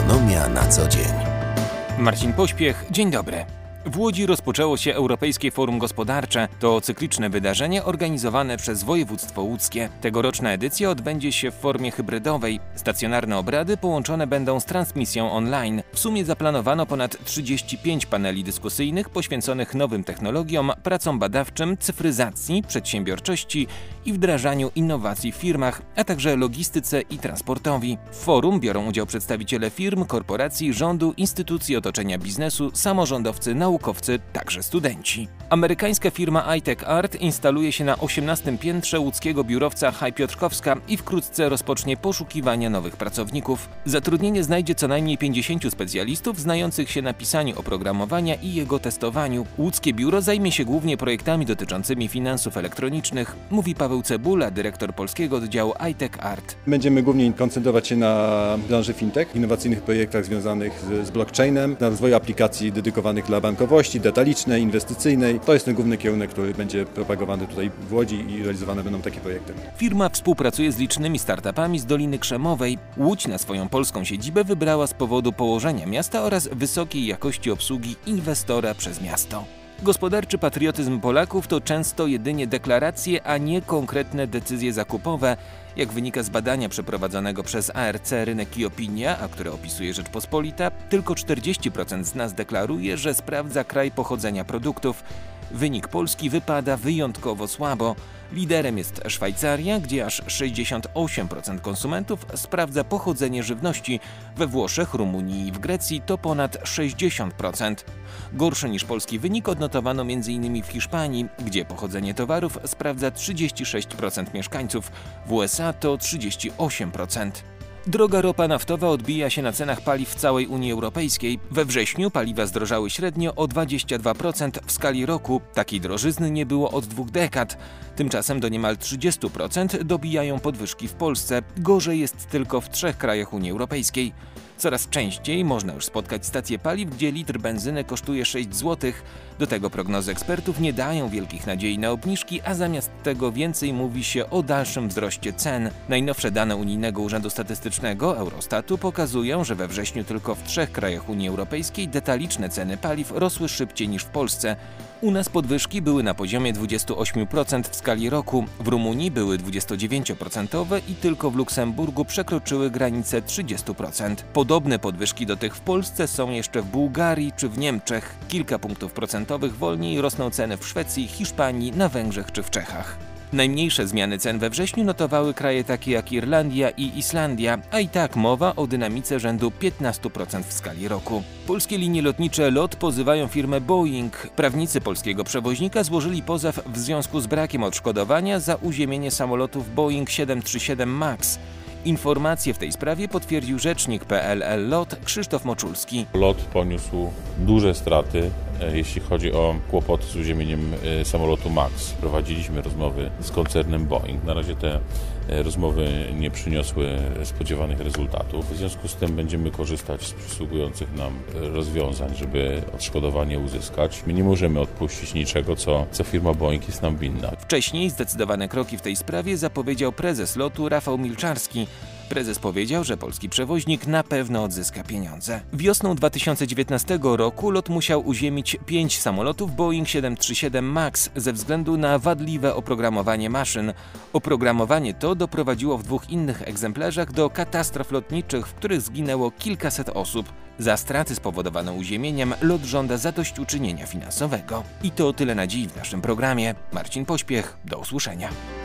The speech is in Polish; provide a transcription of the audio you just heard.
Ekonomia na co dzień. Marcin Pośpiech, dzień dobry. W Łodzi rozpoczęło się Europejskie Forum Gospodarcze. To cykliczne wydarzenie organizowane przez województwo łódzkie. Tegoroczna edycja odbędzie się w formie hybrydowej. Stacjonarne obrady połączone będą z transmisją online. W sumie zaplanowano ponad 35 paneli dyskusyjnych poświęconych nowym technologiom, pracom badawczym, cyfryzacji, przedsiębiorczości i wdrażaniu innowacji w firmach, a także logistyce i transportowi. W forum biorą udział przedstawiciele firm, korporacji, rządu, instytucji otoczenia biznesu, samorządowcy, naukowcy, także studenci. Amerykańska firma iTechArt instaluje się na 18. piętrze łódzkiego biurowca High Piotrkowska i wkrótce rozpocznie poszukiwania nowych pracowników. Zatrudnienie znajdzie co najmniej 50 specjalistów znających się na pisaniu oprogramowania i jego testowaniu. Łódzkie biuro zajmie się głównie projektami dotyczącymi finansów elektronicznych, mówi Paweł Cebula, dyrektor polskiego oddziału iTechArt. Będziemy głównie koncentrować się na branży fintech, innowacyjnych projektach związanych z blockchainem, na rozwoju aplikacji dedykowanych dla bankowości, detalicznej, inwestycyjnej. To jest ten główny kierunek, który będzie propagowany tutaj w Łodzi i realizowane będą takie projekty. Firma współpracuje z licznymi startupami z Doliny Krzemowej. Łódź na swoją polską siedzibę wybrała z powodu położenia miasta oraz wysokiej jakości obsługi inwestora przez miasto. Gospodarczy patriotyzm Polaków to często jedynie deklaracje, a nie konkretne decyzje zakupowe. Jak wynika z badania przeprowadzonego przez ARC Rynek i Opinia, a które opisuje Rzeczpospolita, tylko 40% z nas deklaruje, że sprawdza kraj pochodzenia produktów. Wynik Polski wypada wyjątkowo słabo. Liderem jest Szwajcaria, gdzie aż 68% konsumentów sprawdza pochodzenie żywności. We Włoszech, Rumunii i w Grecji to ponad 60%. Gorszy niż polski wynik odnotowano m.in. w Hiszpanii, gdzie pochodzenie towarów sprawdza 36% mieszkańców. W USA to 38%. Droga ropa naftowa odbija się na cenach paliw w całej Unii Europejskiej. We wrześniu paliwa zdrożały średnio o 22% w skali roku. Takiej drożyzny nie było od 2 dekad. Tymczasem do niemal 30% dobijają podwyżki w Polsce. Gorzej jest tylko w 3 krajach Unii Europejskiej. Coraz częściej można już spotkać stacje paliw, gdzie litr benzyny kosztuje 6 zł. Do tego prognozy ekspertów nie dają wielkich nadziei na obniżki, a zamiast tego więcej mówi się o dalszym wzroście cen. Najnowsze dane Unijnego Urzędu Statystycznego, Eurostatu, pokazują, że we wrześniu tylko w 3 krajach Unii Europejskiej detaliczne ceny paliw rosły szybciej niż w Polsce. U nas podwyżki były na poziomie 28% w skali roku, w Rumunii były 29% i tylko w Luksemburgu przekroczyły granicę 30%. Podobne podwyżki do tych w Polsce są jeszcze w Bułgarii czy w Niemczech. Kilka punktów procentowych wolniej rosną ceny w Szwecji, Hiszpanii, na Węgrzech czy w Czechach. Najmniejsze zmiany cen we wrześniu notowały kraje takie jak Irlandia i Islandia, a i tak mowa o dynamice rzędu 15% w skali roku. Polskie linie lotnicze LOT pozywają firmę Boeing. Prawnicy polskiego przewoźnika złożyli pozew w związku z brakiem odszkodowania za uziemienie samolotów Boeing 737 MAX. Informacje w tej sprawie potwierdził rzecznik PLL LOT Krzysztof Moczulski. LOT poniósł duże straty, jeśli chodzi o kłopoty z uziemieniem samolotu MAX. Prowadziliśmy rozmowy z koncernem Boeing. Na razie te rozmowy nie przyniosły spodziewanych rezultatów. W związku z tym będziemy korzystać z przysługujących nam rozwiązań, żeby odszkodowanie uzyskać. My nie możemy odpuścić niczego, co firma Boeing jest nam winna. Wcześniej zdecydowane kroki w tej sprawie zapowiedział prezes LOT-u Rafał Milczarski. Prezes powiedział, że polski przewoźnik na pewno odzyska pieniądze. Wiosną 2019 roku LOT musiał uziemić 5 samolotów Boeing 737 MAX ze względu na wadliwe oprogramowanie maszyn. Oprogramowanie to doprowadziło w 2 innych egzemplarzach do katastrof lotniczych, w których zginęło kilkaset osób. Za straty spowodowane uziemieniem LOT żąda zadośćuczynienia finansowego. I to tyle na dziś w naszym programie. Marcin Pośpiech, do usłyszenia.